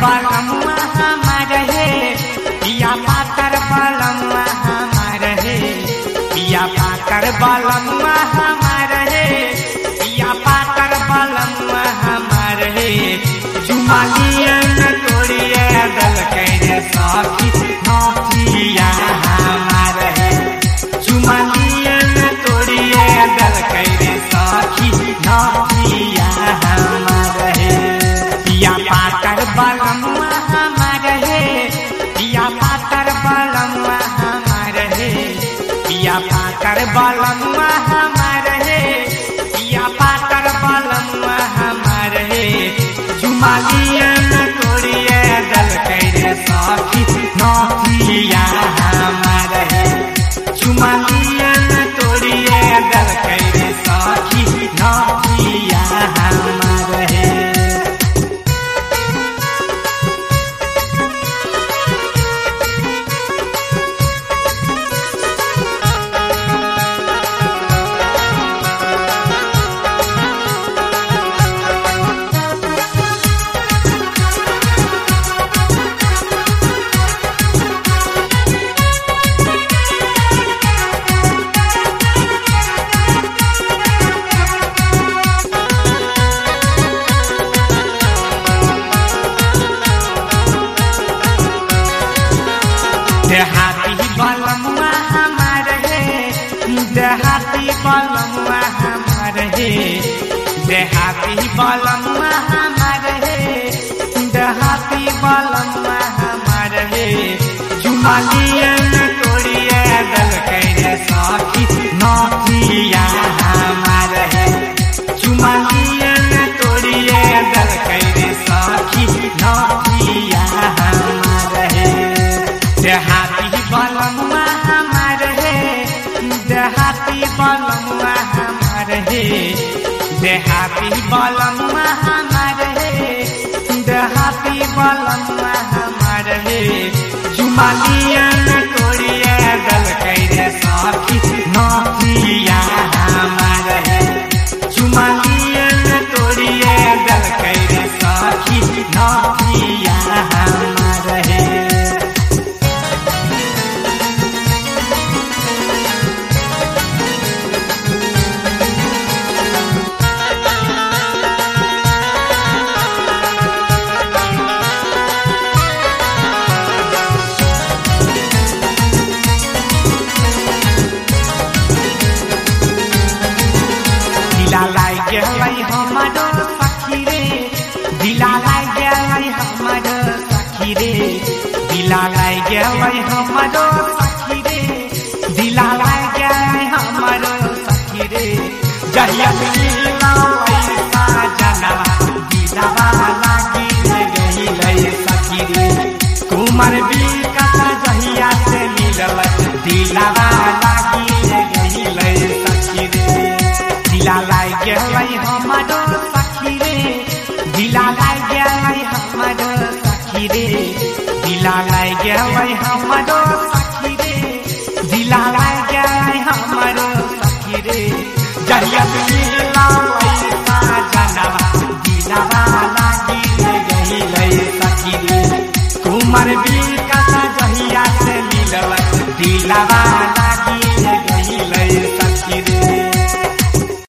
बलमुआ हमार हे पिया पातर बलमुआ हमार हे पिया पातर बलमुआ हमार हे पिया पातर बलमुआ हमार हे जुमालिया न तोड़िए दल कैरे साथी नौकिया हमार हे जुमालिया न तोड़िए दल कैरे साथी नौकिया हमार हे पिया पातर बलमुआ हमार हे पिया पातर बलमुआ हमार हे पिया पातर बलमुआ हमार हे पिया पातर बलमुआ हमार हे जुमालिया न तोड़िए दल कैरे साथी नौकिया हमार हे जुमालिया न तोड़िए दल कैरे साथी नौकिया हमार हे देहाती बलमुआ हमार हे देहाती बलमुआ हमार हे देहाती बलमुआ हमार हे देहाती बलमुआ हमार हे जुमालिया न तोड़िए दल कैरे साथी नौकिया हमार हे जुमालिया न तोड़िए दल कैरे साथी नौकिया हमार हे देहाती बलमुआ हमार हे देहाती बलमुआ हमार हे देहाती बलमुआ हमार हे देहाती बलमुआ हमार हे जुमालिया न तोड़िए दल कैरे साथी नौकिया हमार हे जुमालिया न तोड़िए दल कैरे साथी नौकिया हमार हे दिला लाई गेलै हमारो सखी रे दिला लाई गेलै हमारो सखी रे दिला लाई गेलै हमारो सखी रे दिला लाई गेलै हमारो सखी रे जहिया मिलना ऐसा जनवा दिलवा लागी गइलै सखी रे कुमार विकास जहिया से मिलल दिलवा लागी गइलै सखी रे दिला लाई गेलै हमारो सखी रे दिला लाई गेलै हमारो सखी रे दिला लाई गेलै हमारो सखी रे दिला लाई गेलै हमारो सखी रे जहिया मिलना ऐसा जनवा दिलवा लागी गइलै सखी रे कुमार विकास जहिया से मिलल दिलवा लागी